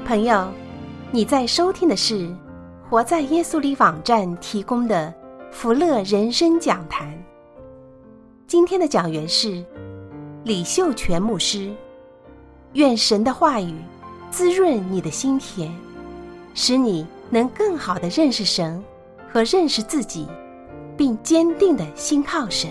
朋友，你在收听的是活在耶稣里网站提供的福乐人生讲坛。今天的讲员是李秀全牧师。愿神的话语滋润你的心田，使你能更好地认识神和认识自己，并坚定地信靠神。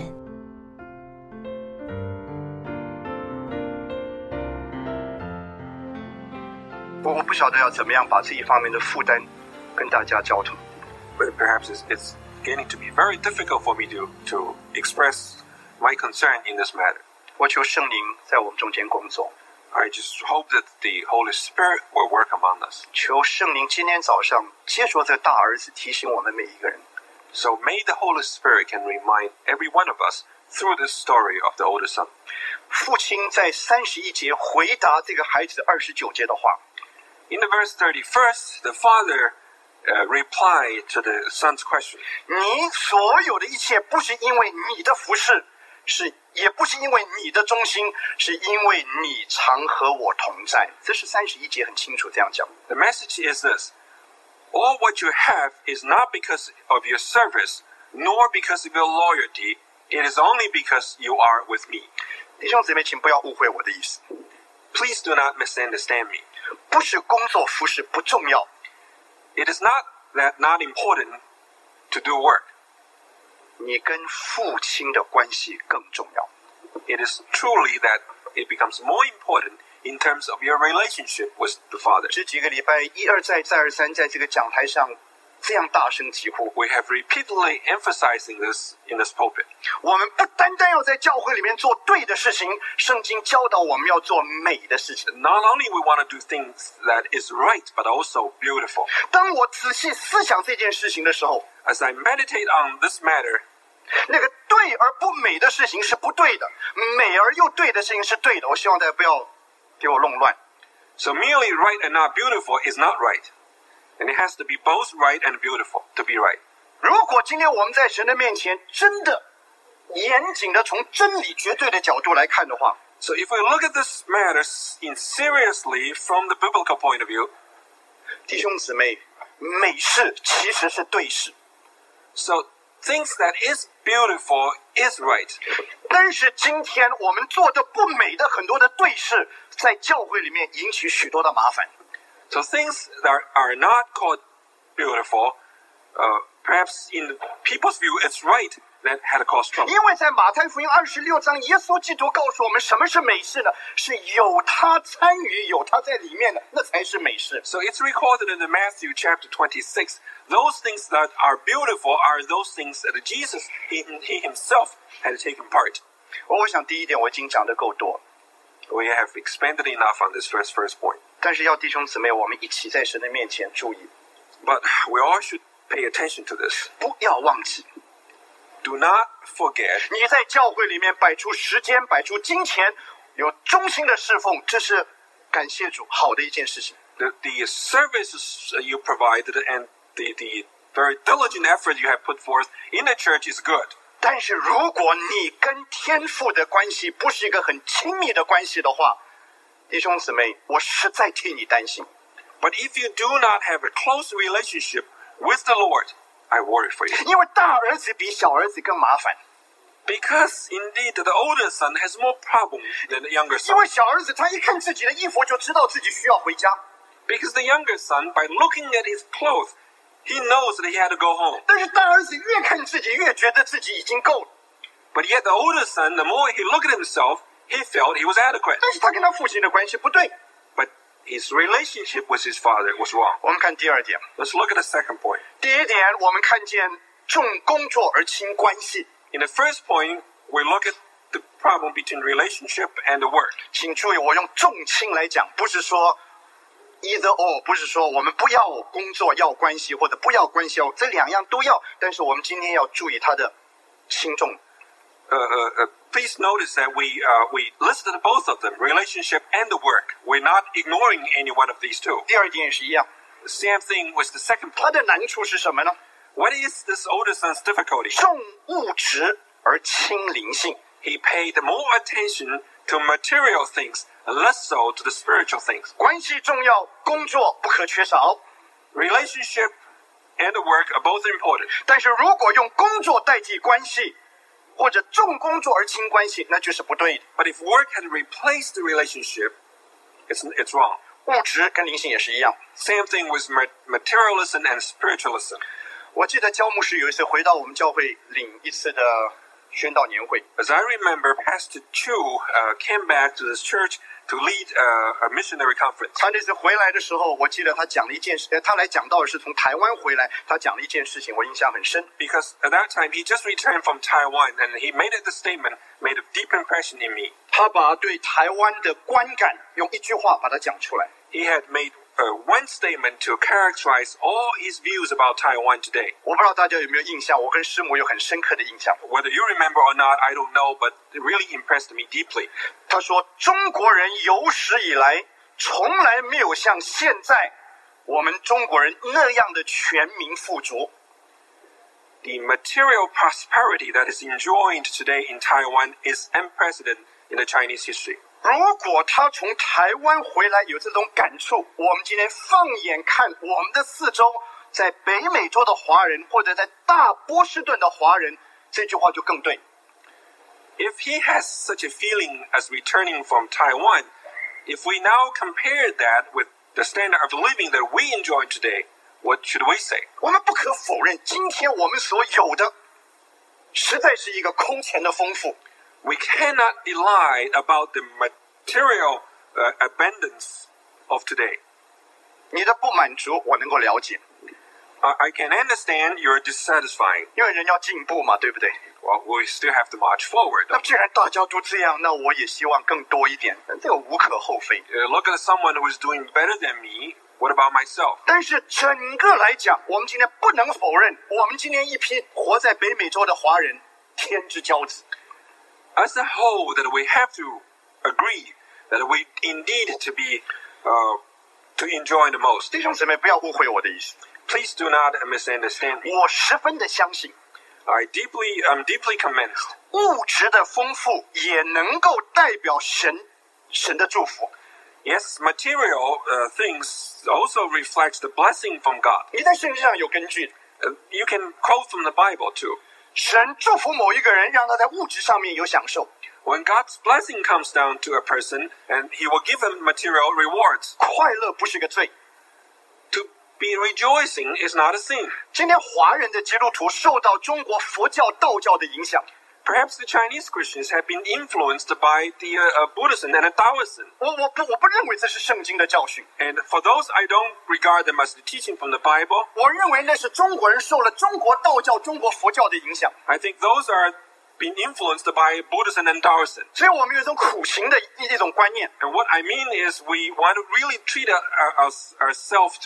我不晓得要怎么样把这一方面的负担跟大家交通。 But perhaps it's getting to be very difficult for me to express my concern in this matter. 我求圣灵在我们中间工作， I just hope that the Holy Spirit will work among us. 求圣灵今天早上借着这大儿子提醒我们每一个人， So may the Holy Spirit can remind every one of us through this story of the older son. 父亲在31节回答这个孩子29节的话。 In the verse 31st, the father replied to the son's question. 你所有的一切不是因为你的服事，也不是因为你的忠心，是因为你常和我同在。这是31节很清楚这样讲。 The message is this: all what you have is not because of your service, nor because of your loyalty. It is only because you are with me. 弟兄姊妹，请不要误会我的意思。 Please do not misunderstand me. 不是工作服事不重要， It is not that not important to do work. 你跟父亲的关系更重要。 It is truly that it becomes more important in terms of your relationship with the Father. 这几个礼拜一而再再而三在这个讲台上这样大声疾呼， We have repeatedly emphasizing this in this pulpit. 我们不单单要在教会里面做对的事情，圣经教导我们要做美的事情。 Not only we want to do things that is right, but also beautiful. 当我仔细思想这件事情的时候， As I meditate on this matter, 那个对而不美的事情是不对的，美而又对的事情是对的。我希望大家不要给我弄乱。 so merely right and not beautiful is not right. And it has to be both right and beautiful to be right. 如果今天我们在神的面前真的严谨的从真理绝对的角度来看的话， So if we look at this matter seriously from the biblical point of view, 弟兄姊妹，美事其实是对事， so things that is beautiful is right. 但是今天我们做的不美的很多的对事，在教会里面引起许多的麻烦。 So things that are not called beautiful, perhaps in people's view it's right, that had caused trouble. 因为在马太福音26章，耶稣基督告诉我们什么是美事呢？是有他参与，有他在里面的，那才是美事。 So it's recorded in the Matthew chapter 26, those things that are beautiful are those things that Jesus, he himself had taken part. 我想第一点我已经讲得够多， We have expanded enough on this first point. 但是要弟兄姊妹，我们一起在神的面前注意， But we all should pay attention to this. 不要忘记， Do not forget, 你在教会里面摆出时间，摆出金钱，有忠心的侍奉，这是感谢主好的一件事情。 the services you provided and the very diligent effort you have put forth in the church is good. 但是如果你跟天父的关系不是一个很亲密的关系的话，弟兄姊妹，我实在替你担心。 But if you do not have a close relationship with the Lord, I worry for you. 因为大儿子比小儿子更麻烦， Because indeed the older son has more problem than the younger 因 son. 为小儿子他一看自己的衣服就知道自己需要回家， Because the younger son, by looking at his clothes, he knows that he had to go home. 但是大儿子越看自己越觉得自己已经够了， But yet the older son, the more he looked at himself, he felt he was adequate. 但是他跟他父亲的关系不对。 But his relationship with his father was wrong. 我们看第二点， Let's look at the second point. 第一点我们看见重工作而轻关系。 In the first point, we look at the problem between relationship and the work. 请注意，我用重轻来讲，不是说 either or， 不是说我们不要工作要关系，或者不要关系要，这两样都要。但是我们今天要注意它的轻重。 Please notice that we listed both of them, relationship and the work. We're not ignoring any one of these two. 第二点也是一样， The same thing was the second 它 point. 的难处是什么呢？ What is this older son's difficulty? 重物质而轻灵性。 He paid more attention to material things and less so to the spiritual things. 关系重要，工作不可缺少。 Relationship and the work are both important. 但是如果用工作代替关系，或者重工作而轻关系，那就是不对的。 But if work had replaced the relationship, it's wrong. 物质跟灵性也是一样。 Same thing with materialism and spiritualism. 我记得焦牧师有一次回到我们教会领一次的宣道年会， As I remember, Pastor Chu came back to this church to lead a missionary conference. 他那次回来的时候，我记得他讲了一件事，他来讲到的是从台湾回来，他讲了一件事情，我印象很深。 Because at that time, he just returned from Taiwan, and he made the statement, made a deep impression in me. 他把对台湾的观感用一句话把它讲出来。 He had made one statement to characterize all his views about Taiwan today. 我不知道大家有没有印象，我跟师母有很深刻的印象。 Whether you remember or not, I don't know, but it really impressed me deeply. 他说，中国人有史以来从来没有像现在我们中国人那样的全民富足。 The material prosperity that is enjoyed today in Taiwan is unprecedented in the Chinese history. 如果他从台湾回来有这种感触，我们今天放眼看我们的四周，在北美洲的华人或者在大波士顿的华人，这句话就更对。 If he has such a feeling as returning from Taiwan, if we now compare that with the standard of living that we enjoy today, what should we say? 我们不可否认，今天我们所有的，实在是一个空前的丰富。 We cannot lie about the material abundance of today. 你的不满足，我能够了解， I can understand you're dissatisfied. 因为人要进步嘛，对不对？ Well, we still have to march forward. 那既然大家都这样，那我也希望更多一点，这个无可厚非。 Look at someone who is doing better than me. What about myself? 但是整个来讲，我们今天不能否认，我们今天一批活在北美洲的华人，天之骄子。 As a whole, that we have to agree that we indeed to be to enjoy the most. 弟兄姊妹，不要误会我的意思。 Please do not misunderstand me. 我十分的相信， I'm deeply convinced 物质的丰富也能够代表神的祝福。 Yes, material things also reflects the blessing from God. 你在圣经上有根据的， You can quote from the Bible too. 神祝福某一个人，让他在物质上面有享受。 When God's blessing comes down to a person, and He will give him material rewards. 快乐不是个罪。 To be rejoicing is not a sin. 今天华人的基督徒受到中国佛教、道教的影响， Perhaps the Chinese Christians have been influenced by the Buddhism and the Taoism. 我不认为这是圣经的教训， And for those, I don't regard them as the teaching from the Bible. 我认为那是中国人受了中国道教、中国佛教的影响， I think those are being influenced by Buddhism and Taoism. 所以我们有一种苦行的一种观念。 And what I mean is we want to really treat ourselves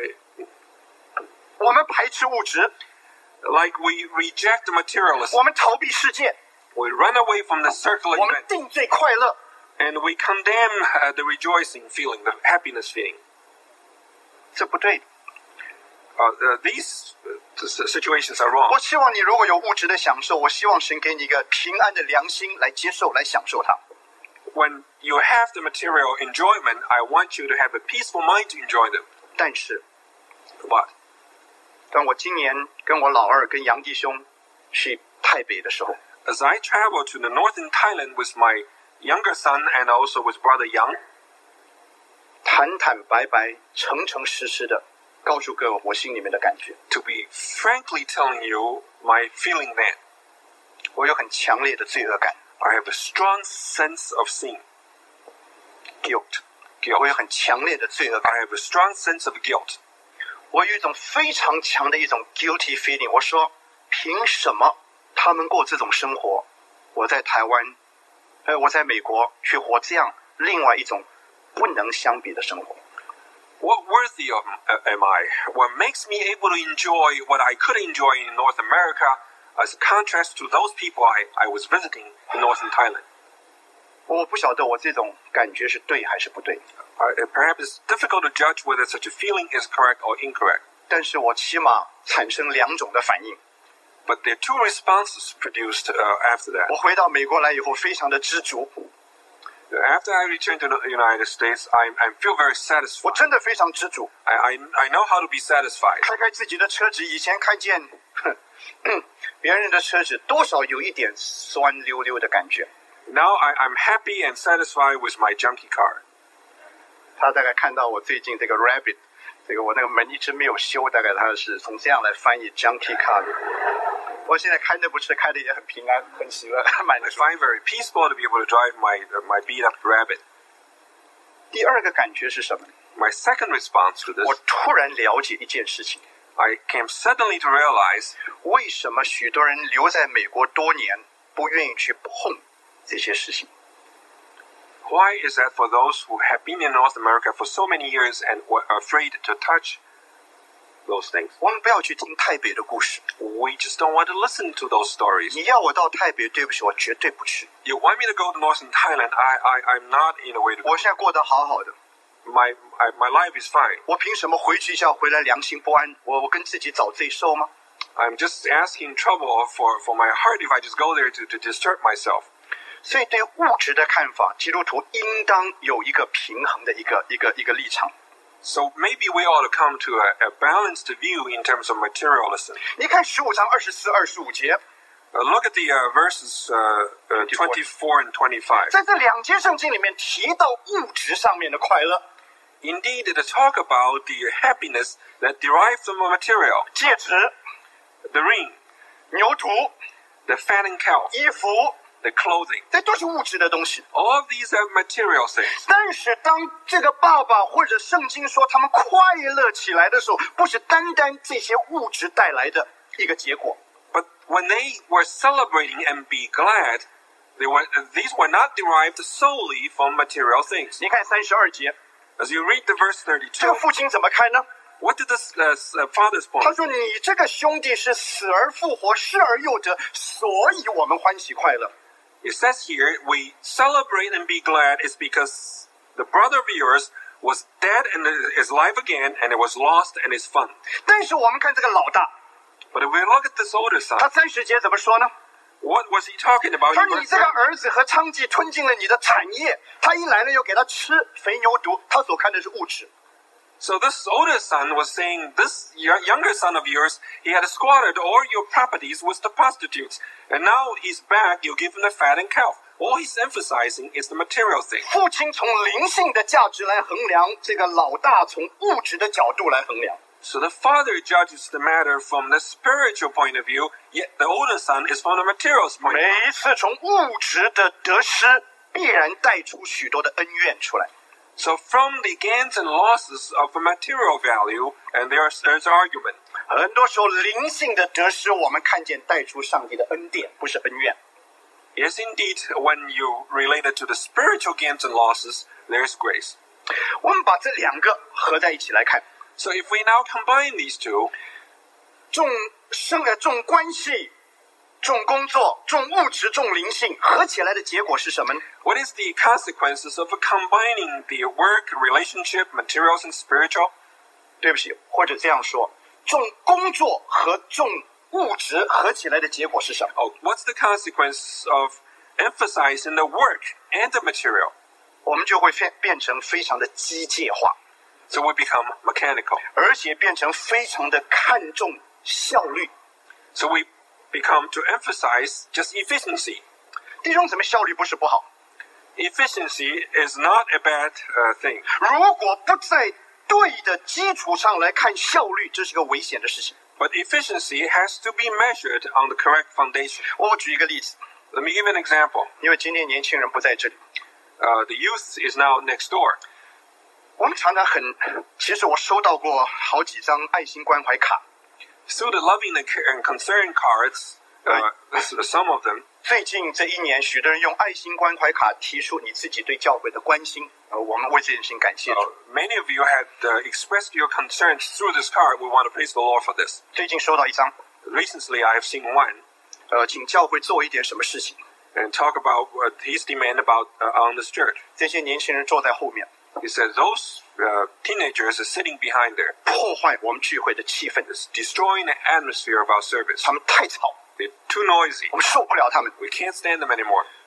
我们排斥物质， like we reject the materialism. 我们逃避世界， We run away from the circular 我们 event. 定罪快乐。 And we condemn the rejoicing feeling, the happiness feeling. 这不对的。 These situations are wrong. 我希望你如果有物质的享受，我希望神给你一个平安的良心来接受、来享受它。 When you have the material enjoyment, I want you to have a peaceful mind to enjoy them. 但是， But 当我今年跟我老二、跟杨弟兄去台北的时候， as I travel to the northern Thailand with my younger son and also with brother Yang, 坦坦白白、诚诚实实的告诉各位我心里面的感觉， to be frankly telling you my feeling then, 我有很强烈的罪恶感 I have a strong sense of sin, ，guilt， guilt. 我有很强烈的罪恶感， I have a strong sense of guilt. 我有一种非常强的一种 guilty feeling。我说，凭什么他们过这种生活，我在台湾，我在美国去活这样另外一种不能相比的生活？ What worthy am I? What makes me able to enjoy what I could enjoy in North America as a contrast to those people I was visiting in northern Thailand? 我不晓得我这种感觉是对还是不对， Perhaps it's difficult to judge whether such a feeling is correct or incorrect. 但是我起码产生两种的反应。 But there are two responses produced after that. 我回到美国来以后，非常的知足。 After I returned to the United States, I feel very 我 satisfied. 真的非常知足。 I know how to be satisfied. 开自己的车子，以前看见别人的车子，多少有一点酸溜溜的感觉。 Now I'm happy and satisfied with my junkie car. 他大概看到我最近这个 Rabbit， 这个我那个门一直没有修，大概他是从这样来翻译 junkie car 的。我现在开的不是，开的也很平安，很喜乐，满 I 足。 find very peaceful to be able to drive my beat up Rabbit. 第二个感觉是什么？ My second response to 我 this, 突然了解一件事情： I came suddenly to realize 为什么许多人留在美国多年，不愿意去碰这些事情？ why is that for those who have been in North America for so many years and were afraid to touch those things. 我们不要去听台北的故事。 We just don't want to listen to those stories. 你要我到台北，对不起，我绝对不去。 You want me to go to Northern Thailand? I'm not in a way to go. 我现在过得好好的， My life is fine. 我凭什么回去一下回来良心不安？我跟自己找罪受吗？ I'm just asking trouble for my heart if I just go there to disturb myself. 所以对物质的看法，基督徒应当有一个平衡的一个立场。 So maybe we ought to come to a balanced view in terms of materialism. 你看15章24、25节， Look at the verses 24 and 25. 在这两节圣经里面提到物质上面的快乐， Indeed, to talk about the happiness that derives from a material, 戒指、 the ring, 牛犊、 the fattened cow, 衣服， the clothing. 这都是物质的东西。 All of these are material things. 但是当这个爸爸或者圣经说他们快乐起来的时候，不是单单这些物质带来的一个结果。 But when they were celebrating and be glad, these were not derived solely from material things. 你看32节， As you read the verse 这个 32, 父亲怎么看呢？ what did the father's 他 point? 说：“你这个兄弟是死而复活，失而又得，所以我们欢喜快乐。” It says here, we celebrate and be glad is because the brother of yours was dead and is alive again, and it was lost and is found. 但是我们看这个老大， But if we look at this older son, 他30节怎么说呢？ what was he talking about? 他 in 说：“你 verse 这个 30? 儿子和娼妓吞进了你的产业，他一来了又给他吃肥牛犊，他所看的是物质。” So this older son was saying, this younger son of yours, he had squandered all your properties with the prostitutes, and now he's back, you give him the fattened cow. All he's emphasizing is the material thing. 父亲从灵性的价值来衡量，这个老大从物质的角度来衡量。 So the father judges the matter from the spiritual point of view, yet the older son is from the material point of 每 view. 一次从物质的得失，必然带出许多的恩怨出来。 So from the gains and losses of a material value, and there's argument. 很多时候，灵性的得失，我们看见带出上帝的恩典，不是恩怨。 Yes, indeed, when you relate it to the spiritual gains and losses, there's grace. 我们把这两个合在一起来看， So if we now combine these two, 重关系、重工作、重物质、重灵性，合起来的结果是什么呢？ what is the consequences of combining the work, relationship, materials, and spiritual? 对不起，或者这样说，重工作和重物质合起来的结果是什么？ Oh, what's the consequence of emphasizing the work and the material? 我们就会变成非常的机械化， So we become mechanical. 而且变成非常的看重效率。 So we become to emphasize just efficiency. 弟兄姊妹，效率不是不好， Efficiency is not a bad thing. 如果不在对的基础上来看效率，这是个危险的事情。 But efficiency has to be measured on the correct foundation. 我举一个例子， Let me give an example. 因为今天年轻人不在这里， The youth is now next door. 我们常常其实我收到过好几张爱心关怀卡。 Through the loving and concern cards, some of them, 最近这一年，许多人用爱心关怀卡提出你自己对教会的关心，我们为这件事情感谢主。 many of you had expressed your concerns through this card. We want to praise the Lord for this. 最近收到一张， Recently, I have seen one 请教会做一点什么事情。 and talk about what his demand about on this church. 这些年轻人坐在后面， He said those teenagers are sitting behind there, 破坏我们聚会的气氛， destroying the atmosphere of our service. 他们太吵， They're too noisy. 我们受不了他们。 We can't stand them anymore.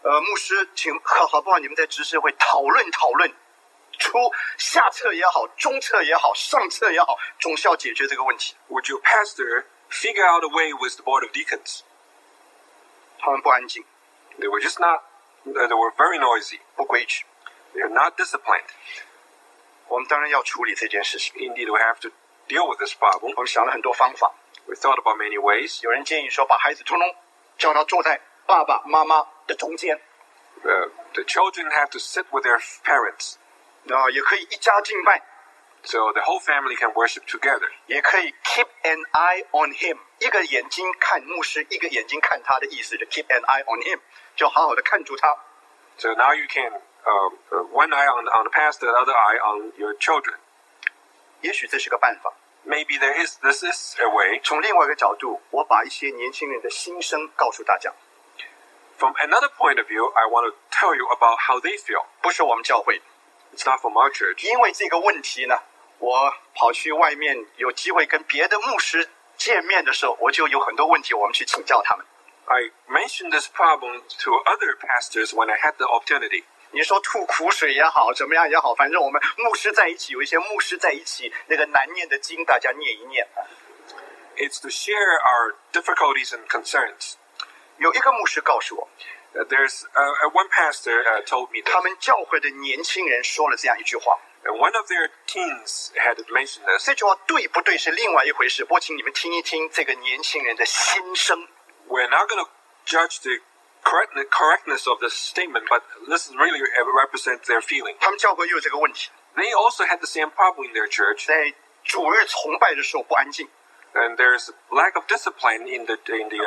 牧师，请好不好？你们在执事会讨论，出下册也好，中册也好，上册也好，总是要解决这个问题。 Would your pastor figure out a way with the board of deacons? 他们不安静， They were just not, they were very noisy. 不规矩。 They are not disciplined. 我们当然要处理这件事情。 Indeed, we have to deal with this problem. 我们想了很多方法。 We thought about many ways. 有人建议说，把孩子通通叫他坐在爸爸妈妈的中间， The children have to sit with their parents, 也可以一家敬拜， so the whole family can worship together. 也可以 keep an eye on him， 一个眼睛看牧师，一个眼睛看他的意思，就 keep an eye on him， 就好好的看住他。 So now you can, one eye on the pastor, the other eye on your children. 也许这是个办法。 Maybe this is a way. 从另外一个角度，我把一些年轻人的心声告诉大家。 From another point of view, I want to tell you about how they feel. 不是我们教会， It's not from our church. 因为这个问题呢，我跑去外面有机会跟别的牧师见面的时候，我就有很多问题，我们去请教他们。 I mentioned this problem to other pastors when I had the opportunity. 你说吐苦水也好，怎么样也好，反正我们牧师在一起，有一些牧师在一起，那个难念的经大家念一念。 It's to share our difficulties and concerns. 有一个牧师告诉我， There's one pastor told me 他 that, 们教会的年轻人说了这样一句话， and one of their teens had mentioned this. 这句话对不对是另外一回事，不过请你们听一听这个年轻人的心声。 We're not going to judge the correctness of this statement, but this really represents their feeling. 他们教会也有这个问题， They also had the same problem in their church, 在主日崇拜的时候不安静， and there's lack of discipline in the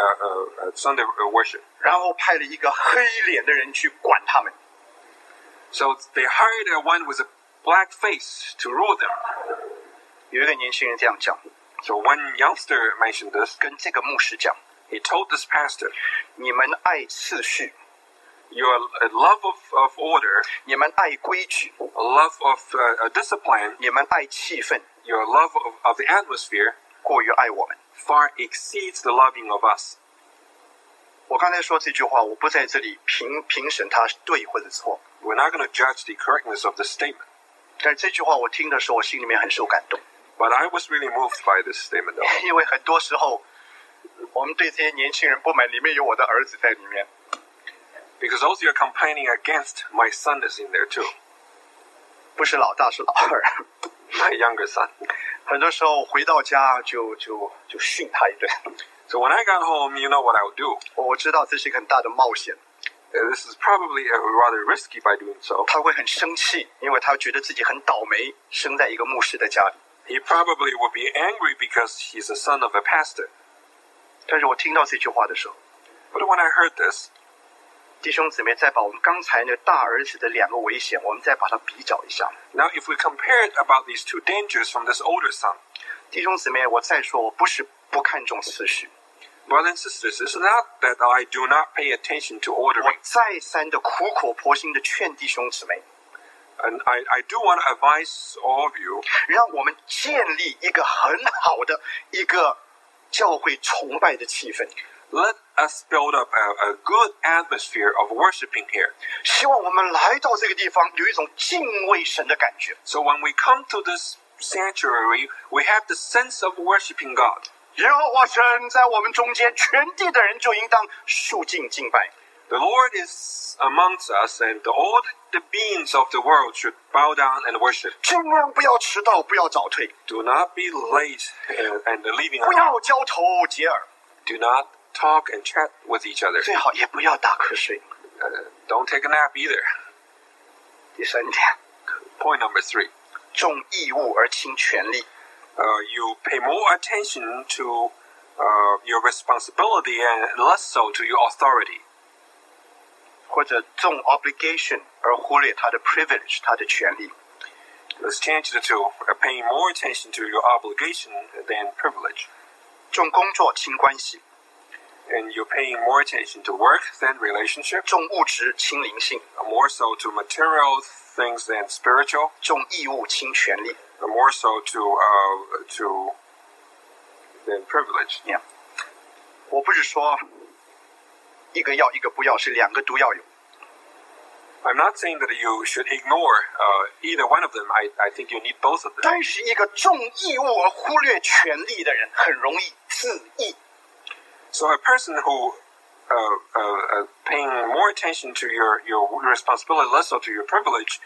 Sunday worship. 然后派了一个黑脸的人去管他们。 So they hired one with a black face to rule them. 有一个年轻人这样讲， So one youngster mentioned this. 跟这个牧师讲， He told this pastor, 你们爱秩序， your love of order, 你们爱规矩， a love of discipline, 你们爱气氛， your love of the atmosphere 过于爱我们。 far exceeds the loving of us. 我刚才说这句话，我不在这里评审他对或者错， We're not going to judge the correctness of the statement. 但是这句话我听的时候，我心里面很受感动， But I was really moved by this statement, though. 因为很多时候我们对这些年轻人不满，里面有我的儿子在里面。 Because those you're complaining against, my son is in there too. 不是老大，是老二。 My younger son. 很多时候回到家就训他一顿。 So when I got home, you know what I would do. 我知道这是一个很大的冒险， This is probably rather risky by doing so. 他会很生气，因为他觉得自己很倒霉，生在一个牧师的家里。 He probably would be angry because he's the son of a pastor. 但是我听到这句话的时候， But when I heard this, 弟兄姊妹再把我们刚才那大儿子的两个危险，我们再把它比较一下。 now if we compared about these two dangers from this older son, 弟兄姊妹，我再说，我不是不看重次序， brothers and sisters, it's not that I do not pay attention to 我 ordering. 再三的苦口婆心的劝弟兄姊妹， And I do want to advise all of you, 让我们建立一个很好的一个教会崇拜的气氛。 let us build up a good atmosphere of worshiping here. 希望我们来到这个地方有一种敬畏神的感觉。 So when we come to this sanctuary, we have the sense of worshiping God. 耶和华神在我们中间，全地的人就应当肃静敬拜。 The Lord is amongst us, and all the beings of the world should bow down and worship. 尽量不要迟到，不要早退， Do not be late and leaving 不 us. 要交头接耳， Do not talk and chat with each other. 最好也不要打瞌睡。 Don't take a nap either. 第三点， Point number 3. 重义务而轻权利。 You pay more attention to your responsibility and less so to your authority. 或者重 obligation 而忽略他的 privilege， 他的权利。 Let's change the two. Paying more attention to your obligation than privilege. 重工作轻关系， And you're paying more attention to work than relationship. 重物质轻灵性， More so to material things than spiritual. 重义务轻权利。 More so to than privilege. Yeah. 我不是说一个要一个不要，是两个都要有。 I'm not saying that you should ignore either one of them. I think you need both of them. 但是一个重义务而忽略权利的人，很容易自义。 So a person who paying more attention to your responsibility, less so to your privilege,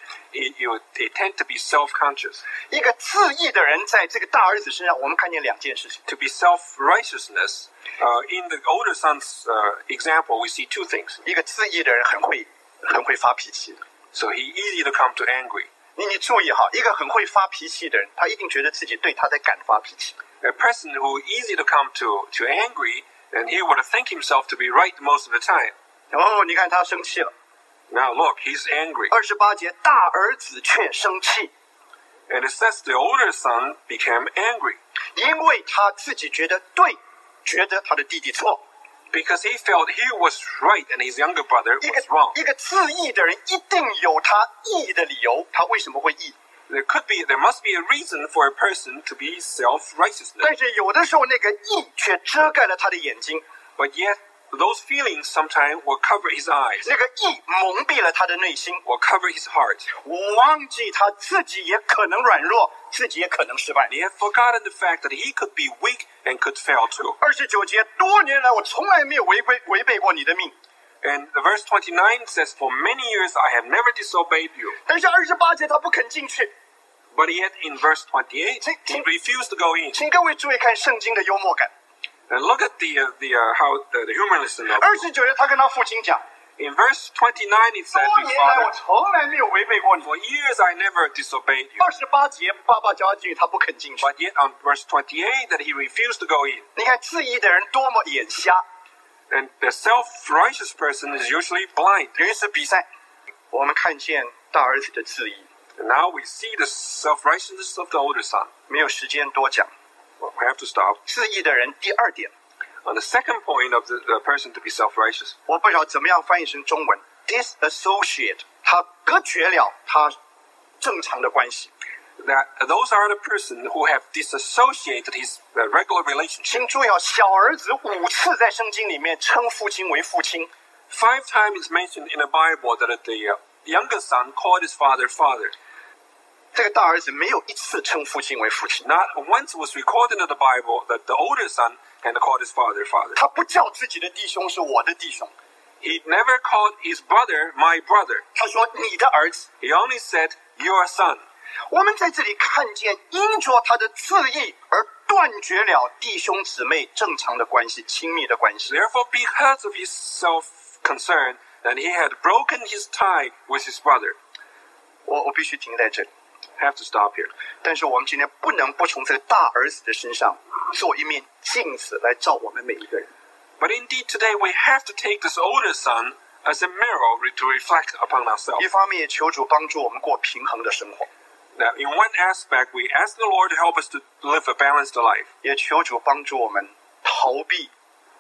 they tend to be self-conscious. 一个自义的人，在这个大儿子身上，我们看见两件事情。 To be self-righteousness, in the older son's example, we see two things. 一个自义的人很会发脾气的。 So he easy to come to angry. 你注意哈，一个很会发脾气的人，他一定觉得自己对他在敢发脾气。 A person who easy to come to angry, and he would think himself to be right most of the time. 你看他生气了。 Now look, he's angry. 28节，大儿子却生气。 And it says the older son became angry. 因为他自己觉得对，觉得他的弟弟错。 Because he felt he was right and his younger brother was wrong. 一个自义的人一定有他义的理由，他为什么会义 ？There must be a reason for a person to be self-righteous. 但是有的时候那个义却遮盖了他的眼睛。 But yet, those feelings sometimes will cover his eyes. 那个义蒙蔽了他的内心， will cover his heart. 忘记他自己也可能软弱，自己也可能失败。 He had forgotten the fact that he could be weak and could fail too. 29节，多年来我从来没有违背过你的命。 And verse 29 says, For many years I have never disobeyed you. 但是28节他不肯进去。 But yet in verse 28, he refused to go in. 请各位注意看圣经的幽默感。 And look at how the humorism of 29节他跟他父亲讲。 In verse 29 it says, 多年来我从来没有违背过你。 For years I never disobeyed you. 28节爸爸叫他进去，他不肯进去。 But yet on verse 28 that he refused to go in. 你看自义的人多么眼瞎。 And the self-righteous person is usually blind. 有一次比赛，我们看见大儿子的自义。 And now we see the self-righteousness of the older son. 没有时间多讲。 Well, we have to stop. 自义的人第二点。 On the second point of the person to be self-righteous. 我不知道怎么样翻译成中文 ，disassociate， 他隔绝了他正常的关系。 That those are the person who have disassociated his regular relationship. 请注意，小儿子5次在圣经里面称父亲为父亲。 5 times it's mentioned in the Bible that the younger son called his father father. 这个大儿子没有一次称父亲为父亲。 Not once was recorded in the Bible that the older son had called his father father. 他不叫自己的弟兄是我的弟兄。 He never called his brother my brother. 他说你的儿子。 He only said your son. 我们在这里看见，因着他的自义而断绝了弟兄姊妹正常的关系、亲密的关系。 Therefore, because of his self-concern, that he had broken his tie with his brother. 我必须停在这里。 Have to stop here. 但是我们今天不能不从这个大儿子的身上做一面镜子来照我们每一个人。 But indeed, today we have to take this older son as a mirror to reflect upon ourselves. 一方面也求主帮助我们过平衡的生活。 Now, in one aspect, we ask the Lord to help us to live a balanced life. 也求主帮助我们逃避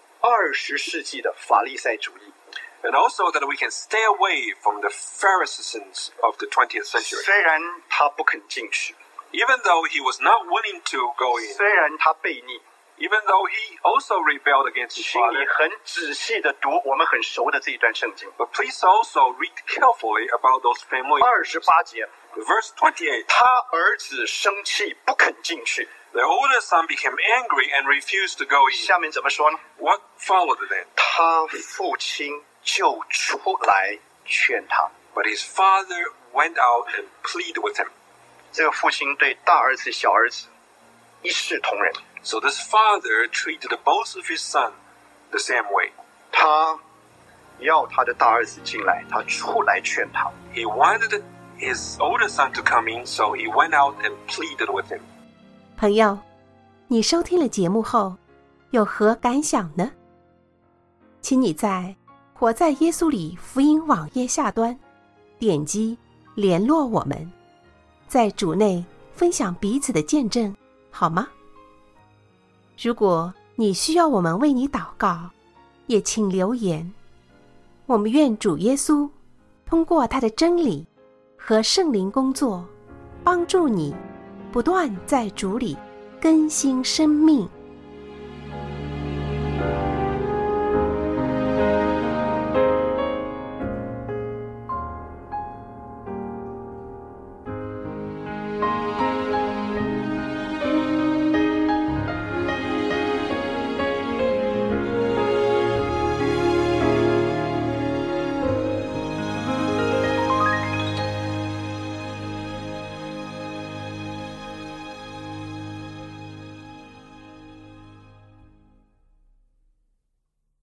20世纪的法利赛主义。 And also that we can stay away from the Pharisees of the 20th century. 虽然他不肯进去， Even though he was not willing to go in, 虽然他悖逆， even though he also rebelled against his 请你 father, 很仔细的读我们很熟的这一段圣经。 but please also read carefully about those familiar. 28节， Verse 28, 他儿子生气不肯进去。 the older son became angry and refused to go in. 下面怎么说呢？ What followed then? 他父亲就出来劝他。 But his father went out and pleaded with him. 这个父亲对大儿子、小儿子一视同仁。 So this father treated both of his sons the same way. 他要他的大儿子进来，他出来劝他。 He wanted his older son to come in, so he went out and pleaded with him. 朋友，你收听了节目后有何感想呢？请你在活在耶稣里福音网页下端点击联络我们，在主内分享彼此的见证，好吗？如果你需要我们为你祷告，也请留言。我们愿主耶稣通过他的真理和圣灵工作，帮助你不断在主里更新生命。